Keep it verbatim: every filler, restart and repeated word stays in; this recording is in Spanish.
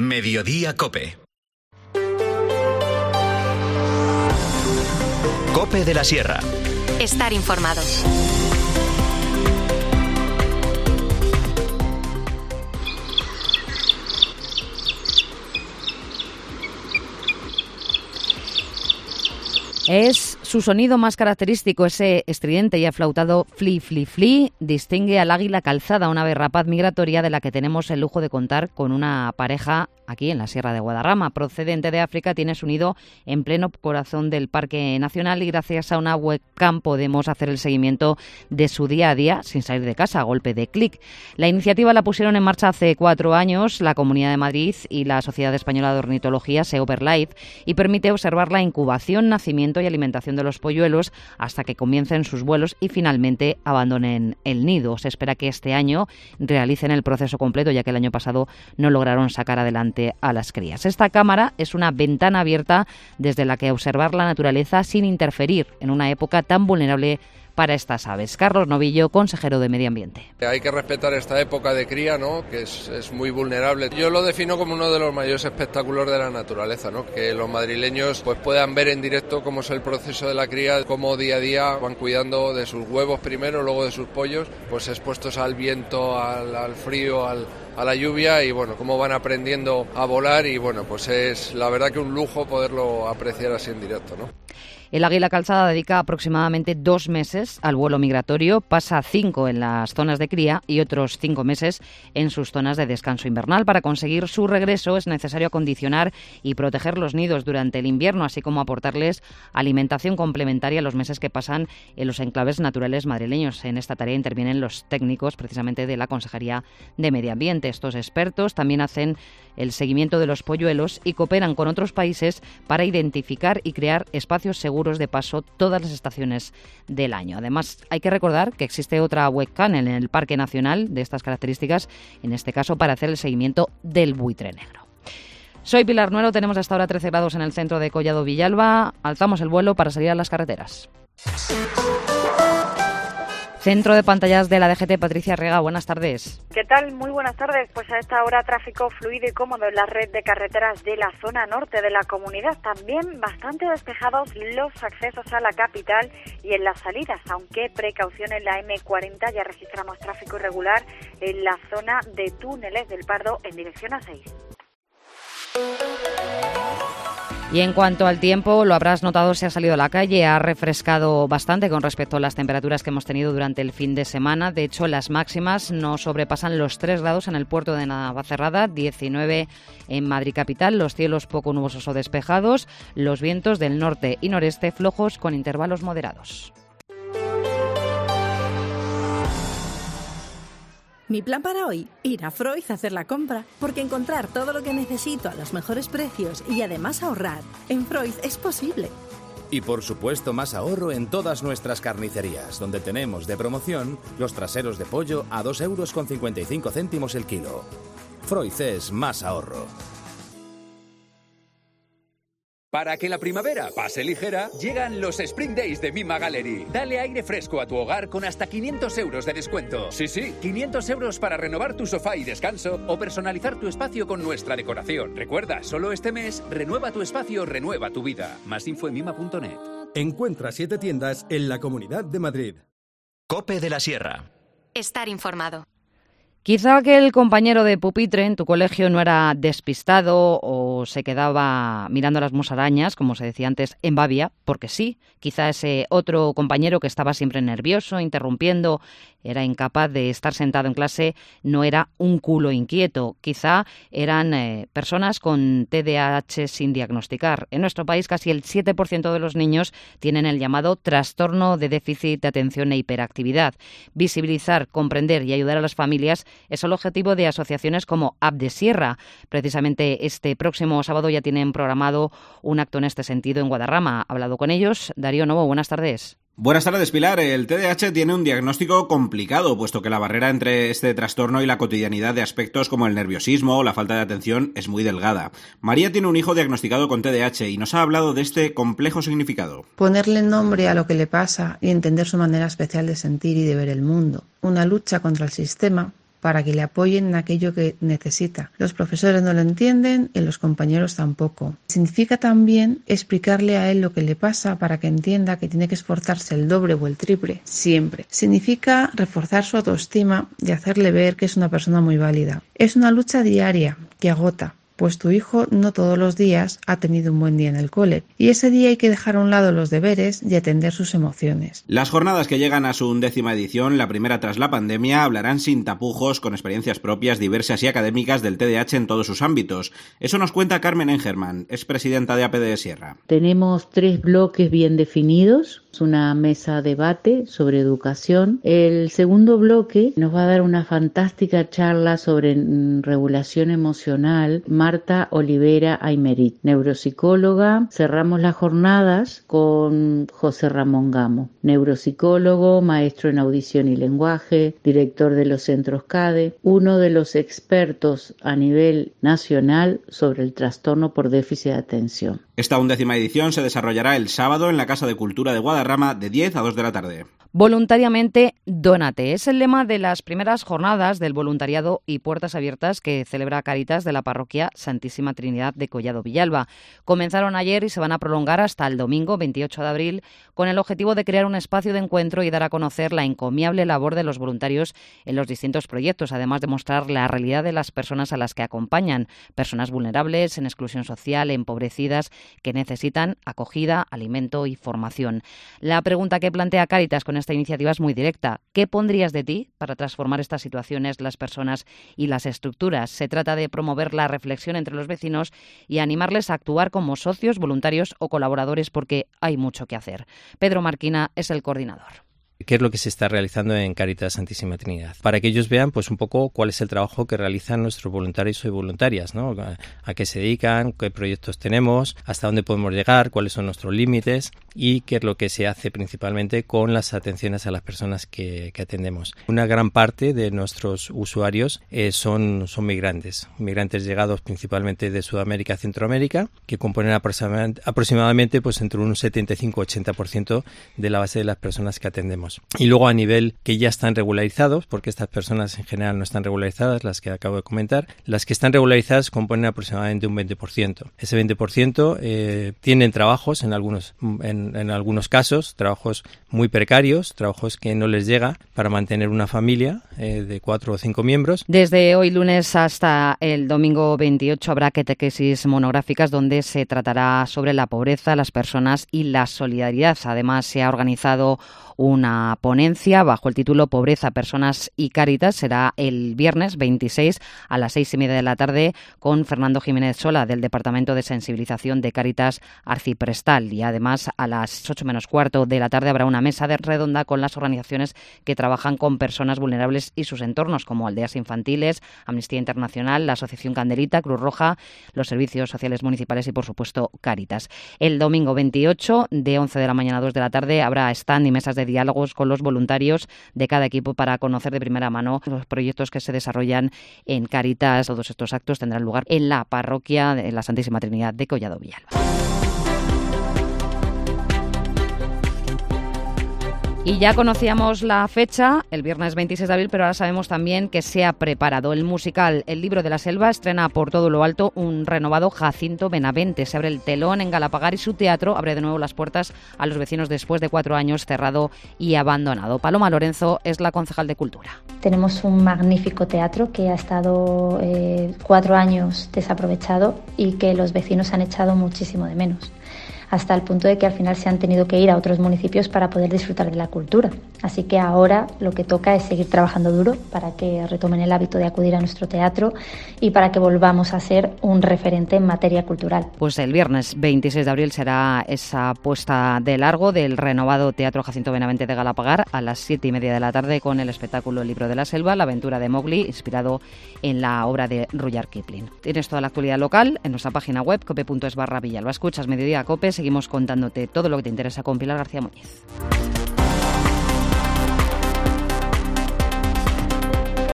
Mediodía COPE. COPE de la Sierra. Estar informados. Es su sonido más característico, ese estridente y aflautado fli, fli, fli, distingue al águila calzada, una ave rapaz migratoria de la que tenemos el lujo de contar con una pareja aquí en la Sierra de Guadarrama. Procedente de África, tiene su nido en pleno corazón del Parque Nacional y gracias a una webcam podemos hacer el seguimiento de su día a día sin salir de casa, a golpe de clic. La iniciativa la pusieron en marcha hace cuatro años la Comunidad de Madrid y la Sociedad Española de Ornitología, SEO-Birdlife, y permite observar la incubación, nacimiento y alimentación de los polluelos hasta que comiencen sus vuelos y finalmente abandonen el nido. Se espera que este año realicen el proceso completo, ya que el año pasado no lograron sacar adelante a las crías. Esta cámara es una ventana abierta desde la que observar la naturaleza sin interferir en una época tan vulnerable para estas aves. Carlos Novillo, consejero de Medio Ambiente. Hay que respetar esta época de cría, ¿no?, que es, es muy vulnerable. Yo lo defino como uno de los mayores espectáculos de la naturaleza, ¿no?, que los madrileños pues puedan ver en directo cómo es el proceso de la cría, cómo día a día van cuidando de sus huevos primero, luego de sus pollos, pues expuestos al viento, al, al frío, al a la lluvia, y bueno, cómo van aprendiendo a volar, y bueno, pues es la verdad que un lujo poderlo apreciar así en directo, ¿no? El águila calzada dedica aproximadamente dos meses al vuelo migratorio, pasa cinco en las zonas de cría y otros cinco meses en sus zonas de descanso invernal. Para conseguir su regreso es necesario acondicionar y proteger los nidos durante el invierno, así como aportarles alimentación complementaria los meses que pasan en los enclaves naturales madrileños. En esta tarea intervienen los técnicos precisamente de la Consejería de Medio Ambiente. Estos expertos también hacen el seguimiento de los polluelos y cooperan con otros países para identificar y crear espacios seguros de paso todas las estaciones del año. Además, hay que recordar que existe otra webcam en el Parque Nacional de estas características, en este caso para hacer el seguimiento del buitre negro. Soy Pilar Nuero, tenemos hasta ahora trece grados en el centro de Collado Villalba. Alzamos el vuelo para salir a las carreteras. Centro de pantallas de la D G T, Patricia Rega, buenas tardes. ¿Qué tal? Muy buenas tardes. Pues a esta hora tráfico fluido y cómodo en la red de carreteras de la zona norte de la comunidad. También bastante despejados los accesos a la capital y en las salidas, aunque precaución en la eme cuarenta, ya registramos tráfico irregular en la zona de túneles del Pardo en dirección a seis. Y en cuanto al tiempo, lo habrás notado, se ha salido a la calle, ha refrescado bastante con respecto a las temperaturas que hemos tenido durante el fin de semana. De hecho, las máximas no sobrepasan los tres grados en el puerto de Navacerrada, diecinueve en Madrid capital, los cielos poco nubosos o despejados, los vientos del norte y noreste flojos con intervalos moderados. Mi plan para hoy, ir a Freud a hacer la compra, porque encontrar todo lo que necesito a los mejores precios y además ahorrar, en Freud es posible. Y por supuesto más ahorro en todas nuestras carnicerías, donde tenemos de promoción los traseros de pollo a dos euros con cincuenta y cinco céntimos el kilo. Freud es más ahorro. Para que la primavera pase ligera, llegan los Spring Days de Mima Gallery. Dale aire fresco a tu hogar con hasta quinientos euros de descuento. Sí, sí, quinientos euros para renovar tu sofá y descanso o personalizar tu espacio con nuestra decoración. Recuerda, solo este mes, renueva tu espacio, renueva tu vida. Más info en mima punto net. Encuentra siete tiendas en la Comunidad de Madrid. COPE de la Sierra. Estar informado. Quizá aquel compañero de pupitre en tu colegio no era despistado o se quedaba mirando las musarañas, como se decía antes, en babia, porque sí. Quizá ese otro compañero que estaba siempre nervioso, interrumpiendo, era incapaz de estar sentado en clase, no era un culo inquieto. Quizá eran eh, personas con T D A H sin diagnosticar. En nuestro país casi el siete por ciento de los niños tienen el llamado trastorno de déficit de atención e hiperactividad. Visibilizar, comprender y ayudar a las familias es el objetivo de asociaciones como App de Sierra. Precisamente este próximo sábado ya tienen programado un acto en este sentido en Guadarrama. Ha hablado con ellos Darío Novo, buenas tardes. Buenas tardes, Pilar. El T D A H tiene un diagnóstico complicado, puesto que la barrera entre este trastorno y la cotidianidad de aspectos como el nerviosismo o la falta de atención es muy delgada. María tiene un hijo diagnosticado con T D A H y nos ha hablado de este complejo significado. Ponerle nombre a lo que le pasa y entender su manera especial de sentir y de ver el mundo. Una lucha contra el sistema para que le apoyen en aquello que necesita. Los profesores no lo entienden y los compañeros tampoco. Significa también explicarle a él lo que le pasa para que entienda que tiene que esforzarse el doble o el triple, siempre. Significa reforzar su autoestima y hacerle ver que es una persona muy válida. Es una lucha diaria que agota, pues tu hijo no todos los días ha tenido un buen día en el cole y ese día hay que dejar a un lado los deberes y atender sus emociones. Las jornadas que llegan a su undécima edición, la primera tras la pandemia, hablarán sin tapujos, con experiencias propias, diversas y académicas del T D A H en todos sus ámbitos. Eso nos cuenta Carmen Engerman, expresidenta de A P D Sierra. Tenemos tres bloques bien definidos. Una mesa debate sobre educación. El segundo bloque nos va a dar una fantástica charla sobre regulación emocional. Marta Olivera Aymerit, neuropsicóloga. Cerramos las jornadas con José Ramón Gamo, neuropsicólogo, maestro en audición y lenguaje, director de los centros C A D E, uno de los expertos a nivel nacional sobre el trastorno por déficit de atención. Esta undécima edición se desarrollará el sábado en la Casa de Cultura de Guadarrama de diez a dos de la tarde. Voluntariamente, dónate. Es el lema de las primeras jornadas del voluntariado y puertas abiertas que celebra Cáritas de la parroquia Santísima Trinidad de Collado Villalba. Comenzaron ayer y se van a prolongar hasta el domingo veintiocho de abril con el objetivo de crear un espacio de encuentro y dar a conocer la encomiable labor de los voluntarios en los distintos proyectos, además de mostrar la realidad de las personas a las que acompañan, personas vulnerables, en exclusión social, empobrecidas, que necesitan acogida, alimento y formación. La pregunta que plantea Cáritas con esta iniciativa es muy directa. ¿Qué pondrías de ti para transformar estas situaciones, las personas y las estructuras? Se trata de promover la reflexión entre los vecinos y animarles a actuar como socios, voluntarios o colaboradores porque hay mucho que hacer. Pedro Marquina es el coordinador. ¿Qué es lo que se está realizando en Cáritas Santísima Trinidad? Para que ellos vean pues un poco cuál es el trabajo que realizan nuestros voluntarios y voluntarias, ¿no? A, a qué se dedican, qué proyectos tenemos, hasta dónde podemos llegar, cuáles son nuestros límites y qué es lo que se hace principalmente con las atenciones a las personas que, que atendemos. Una gran parte de nuestros usuarios eh, son, son migrantes, migrantes llegados principalmente de Sudamérica y Centroamérica, que componen aproximadamente, aproximadamente pues entre un setenta y cinco a ochenta por ciento de la base de las personas que atendemos. Y luego a nivel que ya están regularizados, porque estas personas en general no están regularizadas, las que acabo de comentar, las que están regularizadas componen aproximadamente un veinte por ciento. Ese veinte por ciento eh, tienen trabajos en algunos, en, en algunos casos, trabajos muy precarios, trabajos que no les llega para mantener una familia eh, de cuatro o cinco miembros. Desde hoy lunes hasta el domingo veintiocho habrá catequesis monográficas donde se tratará sobre la pobreza, las personas y la solidaridad. Además, se ha organizado una ponencia bajo el título Pobreza, Personas y Cáritas. Será el viernes veintiséis a las seis y media de la tarde con Fernando Jiménez Sola del Departamento de Sensibilización de Cáritas Arciprestal. Y además a las ocho menos cuarto de la tarde habrá una mesa de redonda con las organizaciones que trabajan con personas vulnerables y sus entornos, como Aldeas Infantiles, Amnistía Internacional, la Asociación Candelita, Cruz Roja, los servicios sociales municipales y, por supuesto, Cáritas. El domingo veintiocho, de once de la mañana a dos de la tarde, habrá stand y mesas de diálogos con los voluntarios de cada equipo para conocer de primera mano los proyectos que se desarrollan en Cáritas. Todos estos actos tendrán lugar en la parroquia de la Santísima Trinidad de Collado Villalba. Y ya conocíamos la fecha, el viernes veintiséis de abril, pero ahora sabemos también que se ha preparado el musical El Libro de la Selva. Estrena por todo lo alto un renovado Jacinto Benavente. Se abre el telón en Galapagar y su teatro abre de nuevo las puertas a los vecinos después de cuatro años cerrado y abandonado. Paloma Lorenzo es la concejal de Cultura. Tenemos un magnífico teatro que ha estado eh, cuatro años desaprovechado y que los vecinos han echado muchísimo de menos, hasta el punto de que al final se han tenido que ir a otros municipios para poder disfrutar de la cultura. Así que ahora lo que toca es seguir trabajando duro para que retomen el hábito de acudir a nuestro teatro y para que volvamos a ser un referente en materia cultural. Pues el viernes veintiséis de abril será esa puesta de largo del renovado Teatro Jacinto Benavente de Galapagar a las siete y media de la tarde con el espectáculo El Libro de la Selva, la aventura de Mowgli, inspirado en la obra de Rudyard Kipling. Tienes toda la actualidad local en nuestra página web cope punto es barra Villalba. Escuchas Mediodía Cope, seguimos contándote todo lo que te interesa con Pilar García Muñiz.